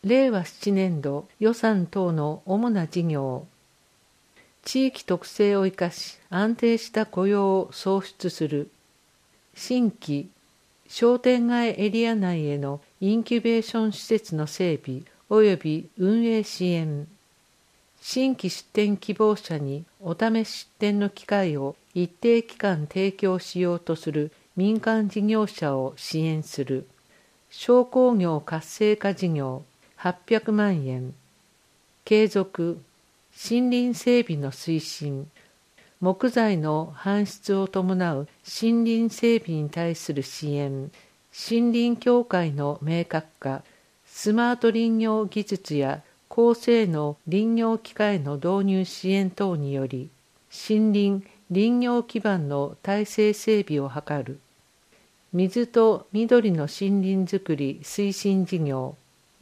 令和7年度予算等の主な事業。地域特性を生かし安定した雇用を創出する。新規商店街エリア内へのインキュベーション施設の整備及び運営支援。新規出店希望者にお試し出店の機会を一定期間提供しようとする民間事業者を支援する。商工業活性化事業800万円。継続森林整備の推進。木材の搬出を伴う森林整備に対する支援。森林協会の明確化。スマート林業技術や高性能林業機械の導入支援等により、森林・林業基盤の体制整備を図る。水と緑の森林づくり推進事業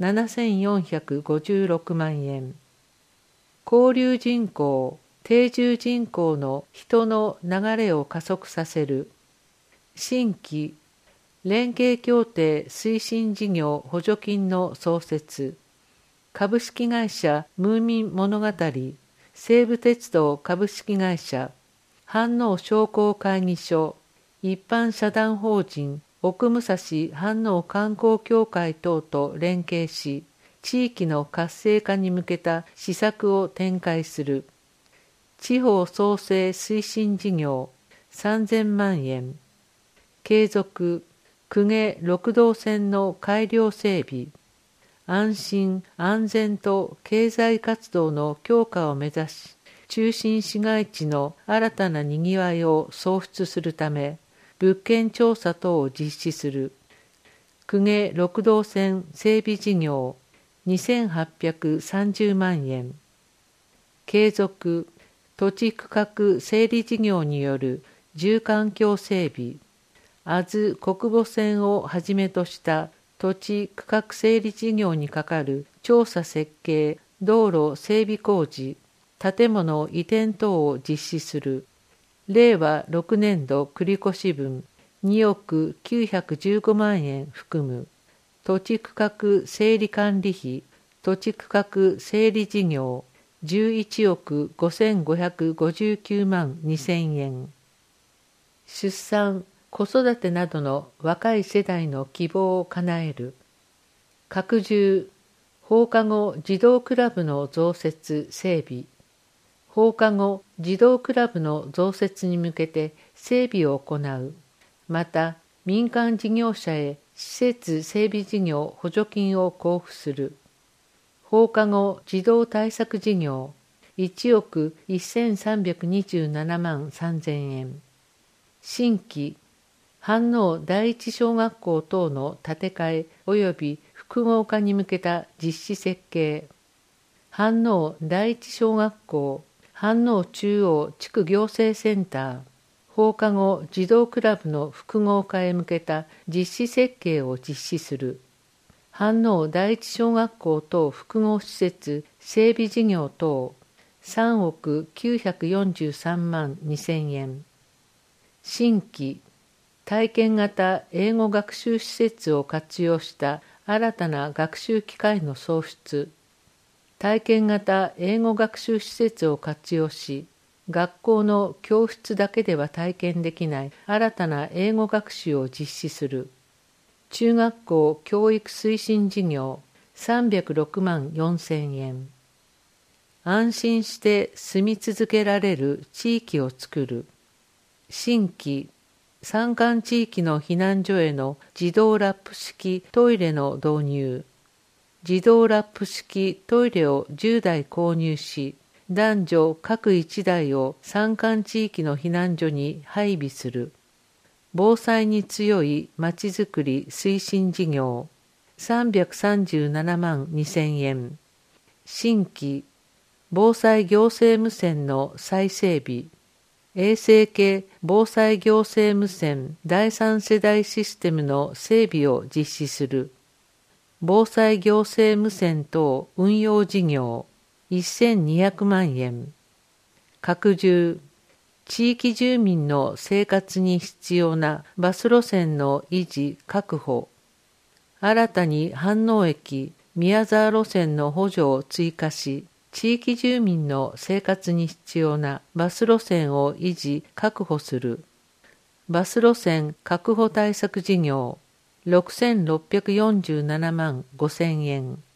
7456万円。交流人口、定住人口の人の流れを加速させる。新規連携協定推進事業補助金の創設。株式会社ムーミン物語、西武鉄道株式会社、飯能商工会議所、一般社団法人奥武蔵飯能観光協会等と連携し、地域の活性化に向けた施策を展開する。地方創生推進事業3000万円。継続公家六道線の改良整備。安心・安全と経済活動の強化を目指し、中心市街地の新たなにぎわいを創出するため、物件調査等を実施する。公家六道線整備事業2830万円。継続土地区画整理事業による住環境整備。阿津国母線をはじめとした土地区画整理事業にかかる調査設計、道路整備工事、建物移転等を実施する。令和6年度繰越分2億915万円含む。土地区画整理管理費、土地区画整理事業11億5559万2000円。出産、子育てなどの若い世代の希望を叶える。拡充、放課後児童クラブの増設整備。放課後児童クラブの増設に向けて整備を行う。また、民間事業者へ施設整備事業補助金を交付する。放課後児童対策事業1億1327万3000円。新規飯能第一小学校等の建て替え及び複合化に向けた実施設計。飯能第一小学校、飯能中央地区行政センター、放課後児童クラブの複合化へ向けた実施設計を実施する。飯能第一小学校等複合施設整備事業等3億943万2000円。新規体験型英語学習施設を活用した新たな学習機会の創出。体験型英語学習施設を活用し、学校の教室だけでは体験できない新たな英語学習を実施する。中学校教育推進事業306万4000円。安心して住み続けられる地域を作る。新規山間地域の避難所への自動ラップ式トイレの導入。自動ラップ式トイレを10台購入し、男女各1台を山間地域の避難所に配備する。防災に強いまちづくり推進事業337万2000円。新規防災行政無線の再整備。衛星系防災行政無線第三世代システムの整備を実施する。防災行政無線等運用事業1200万円。拡充、地域住民の生活に必要なバス路線の維持確保。新たに飯能駅、 宮沢路線の補助を追加し、地域住民の生活に必要なバス路線を維持・確保する。バス路線確保対策事業、6647万5,000円。